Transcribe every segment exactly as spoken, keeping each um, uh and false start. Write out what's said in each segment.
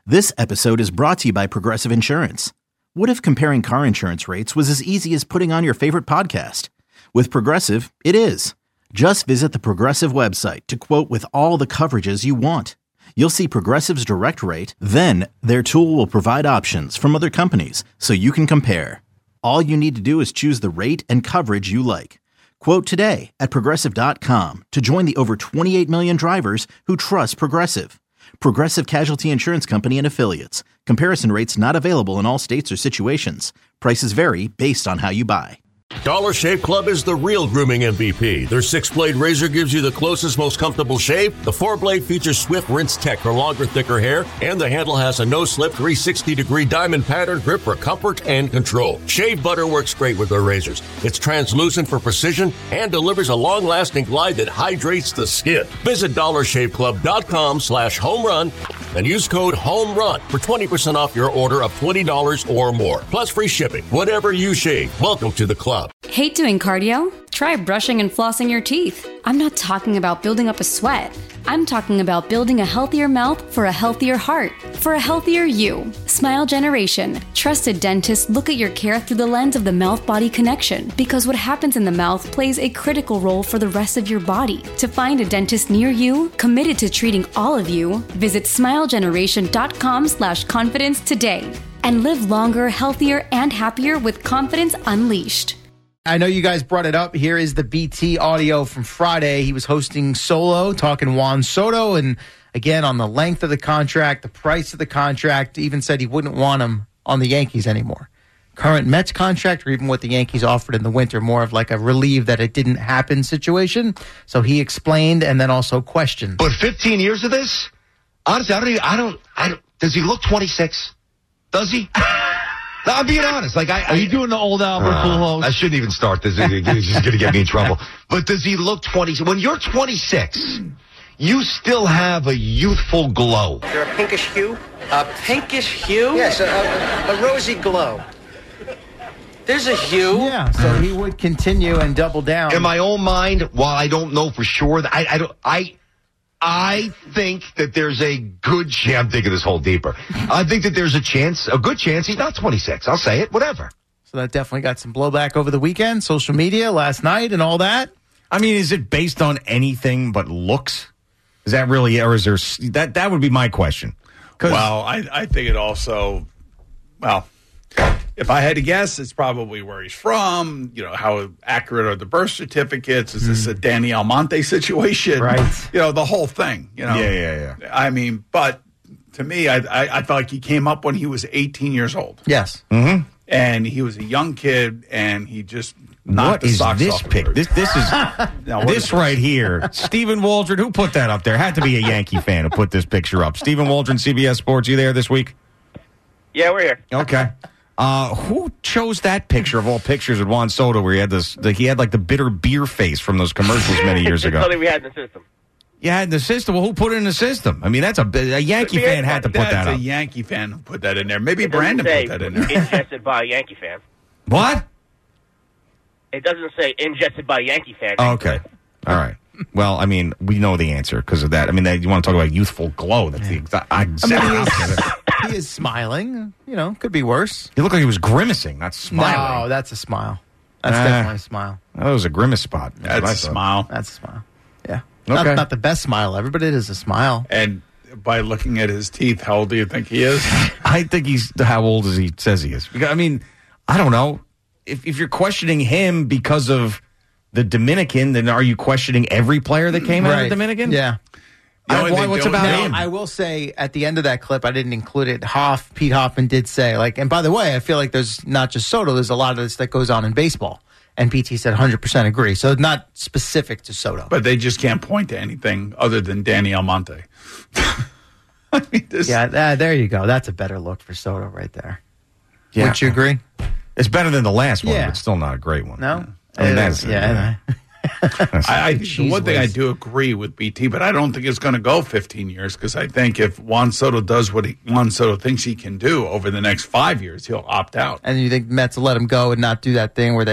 This episode is brought to you by Progressive Insurance. What if comparing car insurance rates was as easy as putting on your favorite podcast? With Progressive, it is. Just visit the Progressive website to quote with all the coverages you want. You'll see Progressive's direct rate, then their tool will provide options from other companies so you can compare. All you need to do is choose the rate and coverage you like. Quote today at Progressive dot com to join the over twenty-eight million drivers who trust Progressive. Progressive Casualty Insurance Company and Affiliates. Comparison rates not available in all states or situations. Prices vary based on how you buy. Dollar Shave Club is the real grooming M V P. Their six-blade razor gives you the closest, most comfortable shave. The four-blade features swift rinse tech for longer, thicker hair. And the handle has a no-slip three sixty degree diamond pattern grip for comfort and control. Shave butter works great with their razors. It's translucent for precision and delivers a long-lasting glide that hydrates the skin. Visit dollar shave club dot com slash home run and use code HOMERUN for twenty percent off your order of twenty dollars or more. Plus free shipping. Whatever you shave, welcome to the club. Hate doing cardio? Try brushing and flossing your teeth. I'm not talking about building up a sweat. I'm talking about building a healthier mouth for a healthier heart, for a healthier you. Smile Generation. Trusted dentists look at your care through the lens of the mouth-body connection because what happens in the mouth plays a critical role for the rest of your body. To find a dentist near you, committed to treating all of you, visit smile generation dot com slash confidence today and live longer, healthier, and happier with confidence unleashed. I know you guys brought it up. Here is the B T audio from Friday. He was hosting Solo, talking Juan Soto, and again, on the length of the contract, the price of the contract, even said he wouldn't want him on the Yankees anymore. Current Mets contract, or even what the Yankees offered in the winter, more of like a relieve that it didn't happen situation. So he explained and then also questioned. But fifteen years of this? Honestly, I don't even, I don't, I don't, does he look twenty-six? Does he? No, I'm being honest. Like, I, Are you doing the old Albert uh, Pujols? I shouldn't even start this. It's just going to get me in trouble. But does he look twenty? When you're twenty-six, you still have a youthful glow. Is there a pinkish hue? A pinkish hue? Yes, a, a, a rosy glow. There's a hue. Yeah, so he would continue and double down. In my own mind, while I don't know for sure, I, I don't, I, I think that there's a good chance. I'm thinking this whole deeper. I think that there's a chance, a good chance he's not twenty-six. I'll say it, whatever. So that definitely got some blowback over the weekend, social media, last night, and all that. I mean, is it based on anything but looks? Is that really, or is there, that, that would be my question. Well, I, I think it also, well, if I had to guess, it's probably where he's from, you know, how accurate are the birth certificates? Is this a Danny Almonte situation? Right. You know, the whole thing, you know. Yeah, yeah, yeah. I mean, but to me, I, I, I felt like he came up when he was eighteen years old. Yes. Mm-hmm. And he was a young kid, and he just knocked What the is socks this off pic? of This, this is Now, what this is right here. Stephen Waldron, who put that up there? Had to be a Yankee fan who put this picture up. Stephen Waldron, C B S Sports, you there this week? Yeah, we're here. Okay. Uh, who chose that picture of all pictures of Juan Soto where he had this, the, he had like the bitter beer face from those commercials many years ago? It's something we had in the system. You had in the system. Well, who put it in the system? I mean, that's a, a Yankee fan had to put That's that a up. Yankee fan who put that in there. Maybe It doesn't Brandon say put that in there. ingested by a Yankee fan. What? It doesn't say ingested by a Yankee fan. Oh, okay. All right. Well, I mean, we know the answer because of that. I mean, that, you want to talk about youthful glow. That's the exact, exact I mean, opposite. He is smiling. You know, could be worse. He looked like he was grimacing, not smiling. No, that's a smile. That's Ah. definitely a smile. That was a grimace spot. That's what I a thought. smile. That's a smile. Yeah. Okay. Not, not the best smile ever, but it is a smile. And by looking at his teeth, how old do you think he is? I think he's how old as he says he is. Because, I mean, I don't know. If if you're questioning him because of the Dominican, then are you questioning every player that came out of Right. the Dominican? Yeah. The I- only why, thing- what's the about only- Now, him? I will say at the end of that clip, I didn't include it. Hoff, Pete Hoffman did say, like, and by the way, I feel like there's not just Soto, there's a lot of this that goes on in baseball. And P T said one hundred percent agree. So not specific to Soto. But they just can't point to anything other than Danny Almonte. I mean, this, yeah, uh, there you go. That's a better look for Soto right there. Yeah. Would you agree? It's better than the last one, Yeah. but still not a great one. No? I mean, It that's, is, yeah. That's- I, I the Cheese one thing I whiz. do agree with B T, but I don't think it's going to go fifteen years because I think if Juan Soto does what he, Juan Soto thinks he can do over the next five years, he'll opt out. And you think Mets will let him go and not do that thing where they, they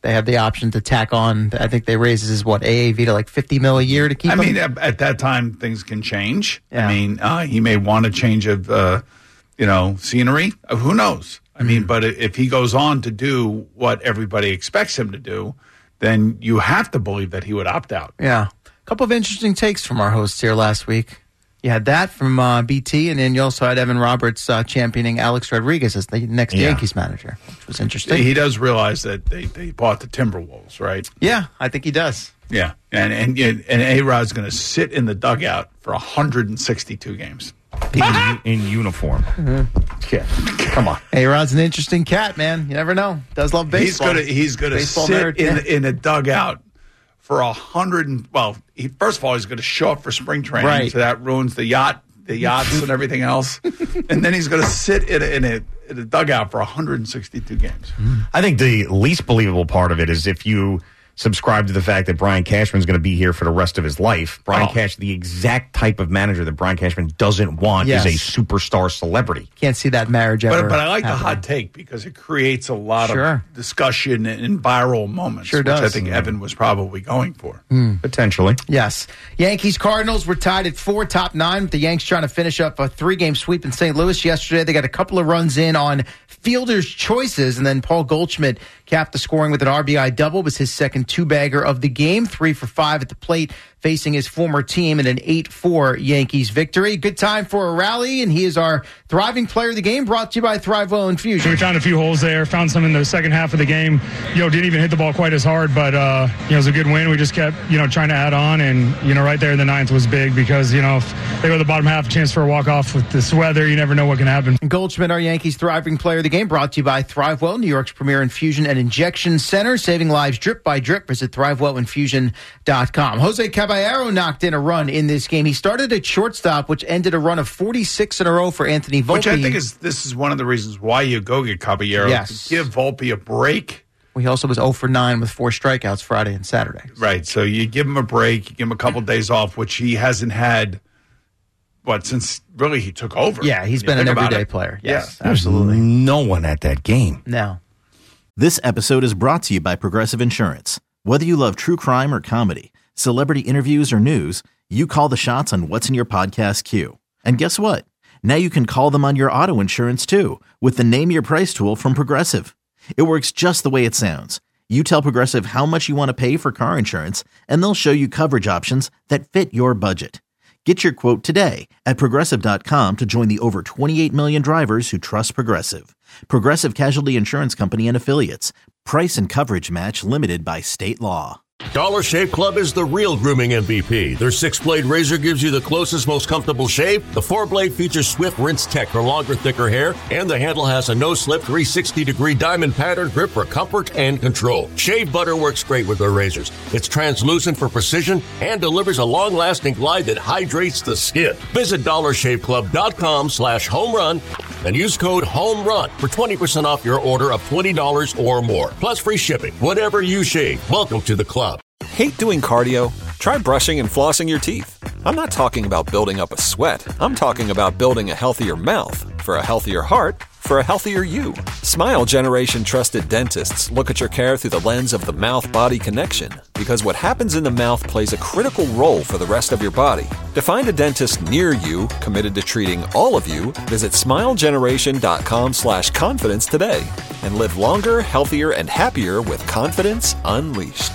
they have the option to tack on. I think they raised his what A A V to like fifty mil a year to keep I him. mean, at, at that time, things can change. Yeah. I mean, uh, he may want a change of, uh, you know, scenery. Uh, who knows? I mean, but if he goes on to do what everybody expects him to do, then you have to believe that he would opt out. Yeah. A couple of interesting takes from our hosts here last week. You had that from uh, B T, and then you also had Evan Roberts uh, championing Alex Rodriguez as the next Yeah. Yankees manager, which was interesting. He does realize that they, they bought the Timberwolves, right? Yeah, I think he does. Yeah. And and, and A-Rod's going to sit in the dugout for one hundred sixty-two games. in, in uniform. Yeah, come on. A-Rod's an interesting cat, man. You never know. Does love baseball. He's gonna he's gonna Baseball sit nerd, in yeah. in a dugout for a hundred and well. He, first of all, he's going to show up for spring training, Right. so that ruins the yacht, the yachts, and everything else. And then he's going to sit in a, in a in a dugout for one hundred sixty-two games. I think the least believable part of it is if you subscribe to the fact that Brian Cashman's going to be here for the rest of his life. Brian Oh. Cash, the exact type of manager that Brian Cashman doesn't want, Yes. is a superstar celebrity. Can't see that marriage ever. But but I like the happening. hot take because it creates a lot Sure. of discussion and viral moments, Sure which I does. think Evan was probably going for. Potentially. Yes. Yankees Cardinals were tied at four, top nine, with the Yanks trying to finish up a three game sweep in Saint Louis yesterday. They got a couple of runs in on fielder's choices, and then Paul Goldschmidt capped the scoring with an R B I double. It was his second two-bagger of the game, three for five at the plate, facing his former team in an eight four Yankees victory. Good time for a rally, and he is our thriving player of the game, brought to you by Thrivewell Infusion. We found a few holes there, found some in the second half of the game. You know, didn't even hit the ball quite as hard, but, uh, you know, it was a good win. We just kept, you know, trying to add on, and, you know, right there in the ninth was big because, you know, if they go to the bottom half, a chance for a walk-off with this weather, you never know what can happen. Goldschmidt, our Yankees thriving player of the game, brought to you by Thrivewell, New York's premier infusion and injection center, saving lives drip by drip. Visit thrivewell infusion dot com. Jose Caballero knocked in a run in this game. He started at shortstop, which ended a run of forty-six in a row for Anthony Volpe. Which I think is this is one of the reasons why you go get Caballero. Yes. To give Volpe a break. He also was zero for nine with four strikeouts Friday and Saturday. Right. So you give him a break, you give him a couple days off, which he hasn't had, what, since really he took over. Yeah, he's You been an think about everyday it. player. Yeah. Yes, absolutely. No one at that game. No. This episode is brought to you by Progressive Insurance. Whether you love true crime or comedy, celebrity interviews or news, you call the shots on what's in your podcast queue. And guess what? Now you can call them on your auto insurance too with the Name Your Price tool from Progressive. It works just the way it sounds. You tell Progressive how much you want to pay for car insurance, and they'll show you coverage options that fit your budget. Get your quote today at Progressive dot com to join the over twenty-eight million drivers who trust Progressive. Progressive Casualty Insurance Company and Affiliates. Price and coverage match limited by state law. Dollar Shave Club is the real grooming M V P. Their six-blade razor gives you the closest, most comfortable shave. The four-blade features Swift Rinse Tech for longer, thicker hair. And the handle has a no-slip three hundred sixty degree diamond pattern grip for comfort and control. Shave butter works great with their razors. It's translucent for precision and delivers a long-lasting glide that hydrates the skin. Visit dollar shave club dot com slash home run and use code HOMERUN for twenty percent off your order of twenty dollars or more. Plus free shipping. Whatever you shave, welcome to the club. Hate doing cardio? Try brushing and flossing your teeth. I'm not talking about building up a sweat. I'm talking about building a healthier mouth. For a healthier heart, for a healthier you. Smile Generation trusted dentists look at your care through the lens of the mouth-body connection, because what happens in the mouth plays a critical role for the rest of your body. To find a dentist near you committed to treating all of you, visit smile generation dot com slash confidence today and live longer, healthier, and happier with confidence unleashed.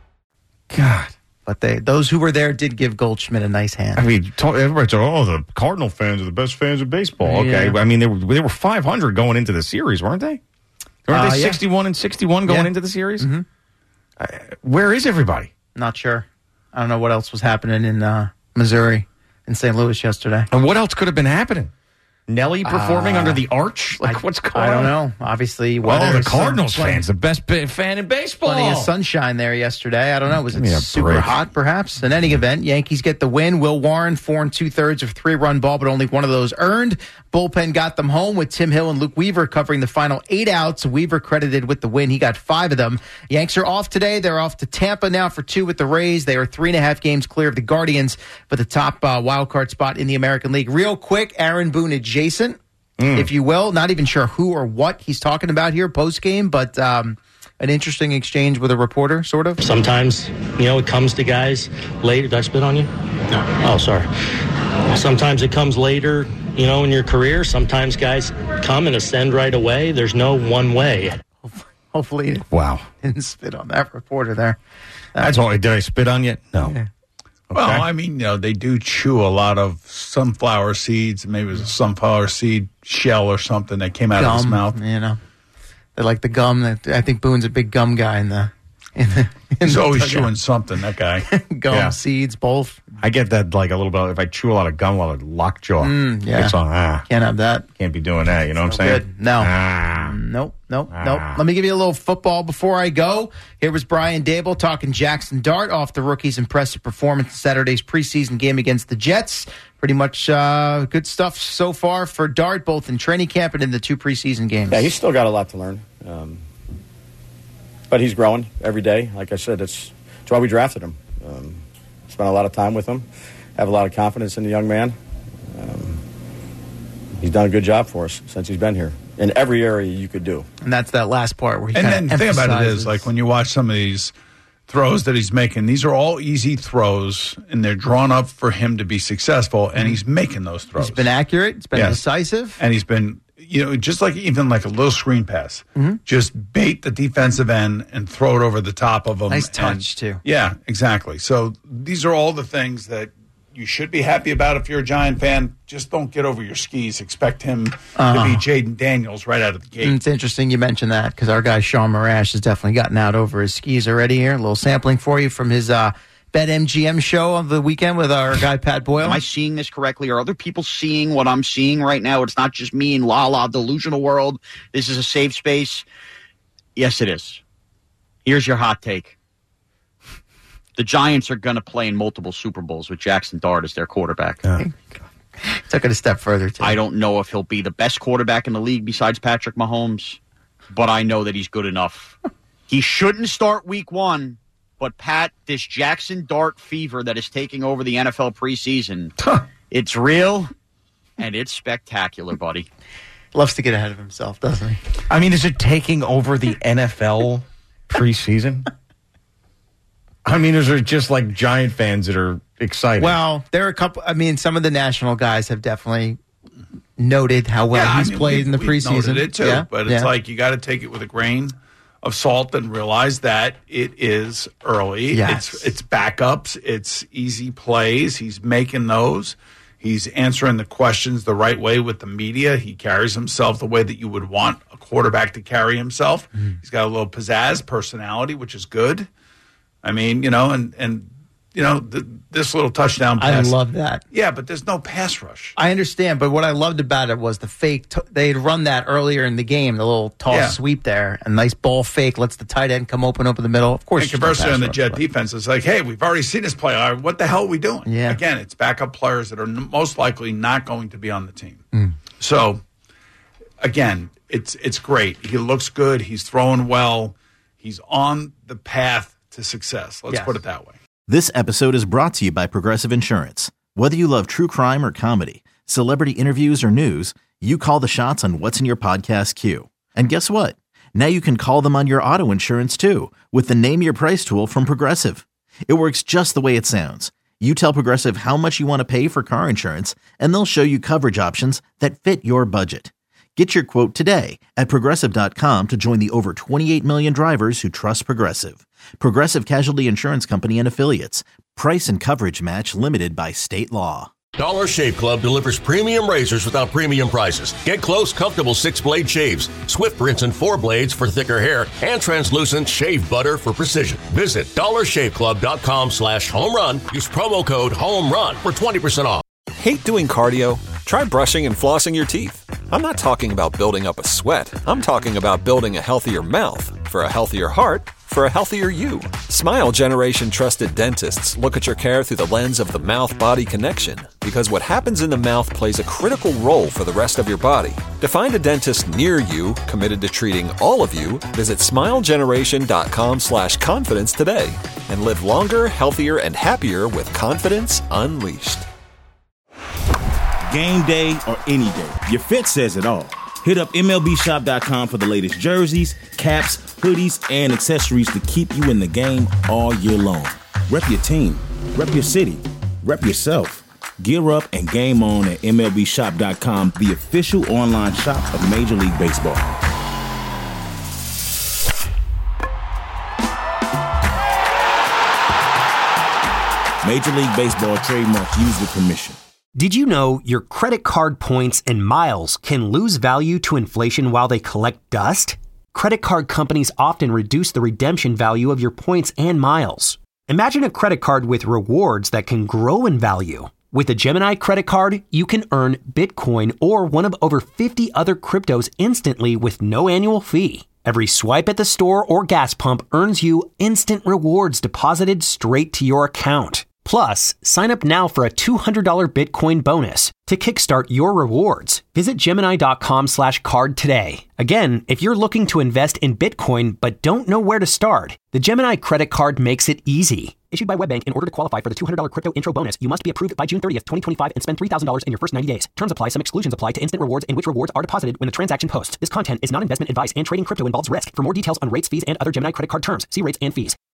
God. But they those who were there did give Goldschmidt a nice hand. I mean, talk, everybody's like, oh, the Cardinal fans are the best fans of baseball. Okay. Yeah. I mean, they were, they were five hundred going into the series, weren't they? Weren't Uh, they yeah. sixty-one and sixty-one going Yeah. into the series? Mm-hmm. Uh, where is everybody? Not sure. I don't know what else was happening in uh, Missouri, in Saint Louis yesterday. And what else could have been happening? Nelly performing Uh, under the arch? Like, I- what's going I on? don't know. Obviously, Oh, weather, the Cardinals sun- fans, the best ba- fan in baseball. Plenty of sunshine there yesterday. I don't know. Was Give it me a super break. hot, perhaps? In any event, Yankees get the win. Will Warren, four and two-thirds of three-run ball, but only one of those earned. Bullpen got them home with Tim Hill and Luke Weaver covering the final eight outs. Weaver credited with the win. He got five of them. Yanks are off today. They're off to Tampa now for two with the Rays. They are three and a half games clear of the Guardians for the top uh, wild card spot in the American League. Real quick, Aaron Boone adjacent. Mm. If you will, not even sure who or what he's talking about here post game, but um, an interesting exchange with a reporter, sort of? Sometimes, you know, it comes to guys later. Did I spit on you? No. Oh, sorry. Sometimes it comes later, you know, in your career. Sometimes guys come and ascend right away. There's no one way. Hopefully you wow. didn't spit on that reporter there. Uh, That's all. Did I spit on you? No. Yeah. Okay. Well, I mean, you know, they do chew a lot of sunflower seeds. Maybe it was a sunflower seed shell or something that came out gum, of his mouth. You know, they like the gum. That I think Boone's a big gum guy in the. In the in He's the always dugout. chewing something. That guy. Gum, Yeah. seeds, both. I get that like a little bit. If I chew a lot of gum while I lockjaw, Mm, yeah. it's on. Ah, Can't have that. can't be doing that. You know what I'm saying? Good. No. Ah. Nope, nope, Ah. nope. Let me give you a little football before I go. Here was Brian Dable talking Jackson Dart off the rookie's impressive performance in Saturday's preseason game against the Jets. Pretty much uh, good stuff so far for Dart, both in training camp and in the two preseason games. Yeah, he's still got a lot to learn. Um, but he's growing every day. Like I said, it's, it's why we drafted him. Um, spent a lot of time with him. Have a lot of confidence in the young man. Um, he's done a good job for us since he's been here in every area you could do. And that's that last part where he And kinda then the thing about it emphasizes- is, like, when you watch some of these throws that he's making, these are all easy throws, and they're drawn up for him to be successful, and he's making those throws. He's been accurate. It's been Yes. decisive. And he's been, you know, just like even like a little screen pass, Mm-hmm. just bait the defensive end and throw it over the top of them. Nice And- touch, too. Yeah, exactly. So these are all the things that you should be happy about if you're a Giant fan. Just don't get over your skis. Expect him Uh-huh. to be Jaden Daniels right out of the gate. And it's interesting you mentioned that because our guy Sean Marash has definitely gotten out over his skis already here. A little sampling for you from his uh, BetMGM show on the weekend with our guy Pat Boyle. Am I seeing this correctly? Are other people seeing what I'm seeing right now? It's not just me in la la delusional world. This is a safe space. Yes, it is. Here's your hot take. The Giants are going to play in multiple Super Bowls with Jackson Dart as their quarterback. Took it a step further, too. I don't know if he'll be the best quarterback in the league besides Patrick Mahomes, but I know that he's good enough. He shouldn't start week one, but Pat, this Jackson Dart fever that is taking over the N F L preseason, it's real and it's spectacular, buddy. Loves to get ahead of himself, doesn't he? I mean, is it taking over the N F L preseason? I mean, is there just like Giant fans that are excited? Well, there are a couple. I mean, some of the national guys have definitely noted how well Yeah, he's I mean, played we've- in the we've preseason. noted it too, Yeah, but it's yeah. like you got to take it with a grain of salt and realize that it is early. Yes. It's it's backups. It's easy plays. He's making those. He's answering the questions the right way with the media. He carries himself the way that you would want a quarterback to carry himself. Mm-hmm. He's got a little pizzazz, personality, which is good. I mean, you know, and and you know, th- this little touchdown I pass. love that. Yeah, but there's no pass rush. I understand, but what I loved about it was the fake. T- they had run that earlier in the game, the little toss Yeah. sweep there, and nice ball fake lets the tight end come open over the middle. Of course, And there's no conversely, pass on the rush, Jet but- defense, it's like, hey, we've already seen this play. All right, what the hell are we doing? Yeah. Again, it's backup players that are n- most likely not going to be on the team. Mm. So, again, it's it's great. He looks good. He's throwing well. He's on the path to success. Let's Yes. put it that way. This episode is brought to you by Progressive Insurance. Whether you love true crime or comedy, celebrity interviews or news, you call the shots on what's in your podcast queue. And guess what? Now you can call them on your auto insurance too with the Name Your Price tool from Progressive. It works just the way it sounds. You tell Progressive how much you want to pay for car insurance, and they'll show you coverage options that fit your budget. Get your quote today at Progressive dot com to join the over twenty-eight million drivers who trust Progressive. Progressive Casualty Insurance Company and Affiliates. Price and coverage match limited by state law. Dollar Shave Club delivers premium razors without premium prices. Get close, comfortable six-blade shaves, swift rinse and four blades for thicker hair, and translucent shave butter for precision. Visit dollar shave club dot com slash home run. Use promo code HOMERUN for twenty percent off. Hate doing cardio? Try brushing and flossing your teeth. I'm not talking about building up a sweat. I'm talking about building a healthier mouth. For a healthier heart, for a healthier you. Smile Generation trusted dentists look at your care through the lens of the mouth-body connection, because what happens in the mouth plays a critical role for the rest of your body. To find a dentist near you committed to treating all of you, visit smile generation dot com slash confidence today and live longer, healthier, and happier with confidence unleashed. Game day or any day, your fit says it all. Hit up M L B shop dot com for the latest jerseys, caps, hoodies, and accessories to keep you in the game all year long. Rep your team, rep your city, rep yourself. Gear up and game on at M L B shop dot com, the official online shop of Major League Baseball. Major League Baseball trademark used with permission. Did you know your credit card points and miles can lose value to inflation while they collect dust? Credit card companies often reduce the redemption value of your points and miles. Imagine a credit card with rewards that can grow in value. With a Gemini credit card, you can earn Bitcoin or one of over fifty other cryptos instantly with no annual fee. Every swipe at the store or gas pump earns you instant rewards deposited straight to your account. Plus, sign up now for a two hundred dollars Bitcoin bonus. To kickstart your rewards, visit Gemini dot com slash card today. Again, if you're looking to invest in Bitcoin but don't know where to start, the Gemini credit card makes it easy. Issued by WebBank, in order to qualify for the two hundred dollars crypto intro bonus, you must be approved by June thirtieth, twenty twenty-five and spend three thousand dollars in your first ninety days. Terms apply. Some exclusions apply to instant rewards and which rewards are deposited when the transaction posts. This content is not investment advice and trading crypto involves risk. For more details on rates, fees, and other Gemini credit card terms, see rates and fees.